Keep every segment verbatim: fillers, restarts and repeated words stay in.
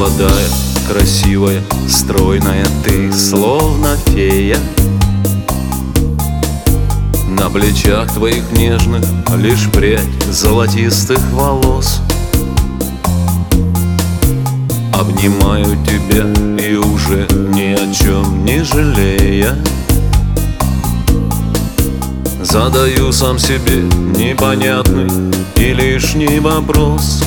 Молодая, красивая, стройная, ты словно фея. На плечах твоих нежных лишь прядь золотистых волос. Обнимаю тебя и уже ни о чем не жалея, задаю сам себе непонятный и лишний вопрос.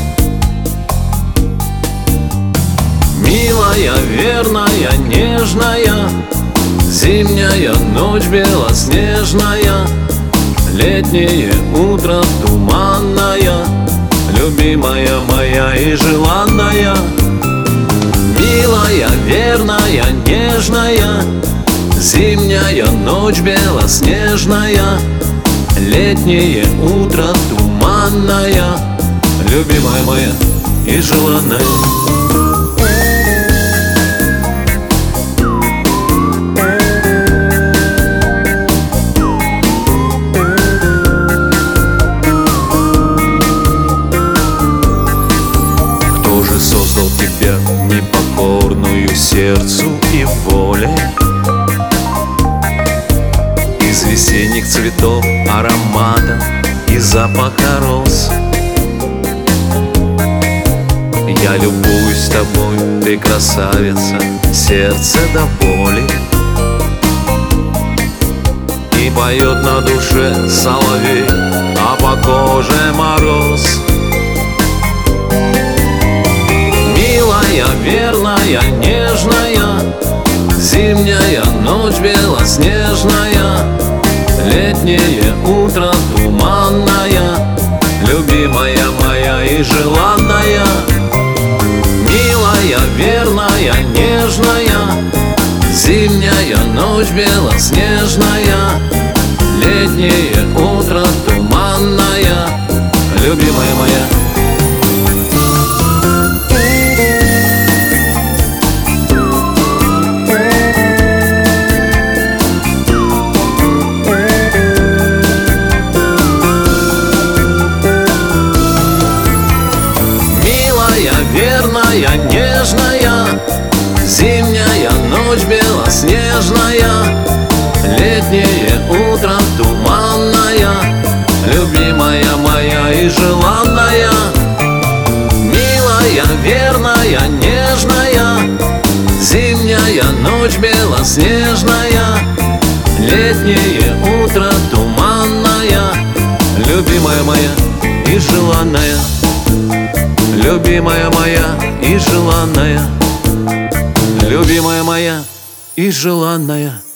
Милая, верная, нежная, зимняя ночь белоснежная, летнее утро туманная, любимая моя и желанная. Милая, верная, нежная, зимняя ночь белоснежная, летнее утро туманная, любимая моя и желанная. Создал тебя непокорную сердцу и воле, из весенних цветов аромата и запаха роз. Я любуюсь тобой, ты красавица, сердце до боли, и поет на душе соловей, а по коже мороз. Милая, верная, нежная, зимняя ночь белоснежная, летнее утро туманная, любимая моя и желанная. Милая, верная, нежная, зимняя ночь белоснежная, летнее утро туманная, любимая моя. Верная, нежная, зимняя ночь белоснежная, летнее утро туманная, любимая моя и желанная. Милая, верная, нежная, зимняя ночь белоснежная, летнее утро туманная, любимая моя и желанная. Любимая моя и желанная, любимая моя и желанная.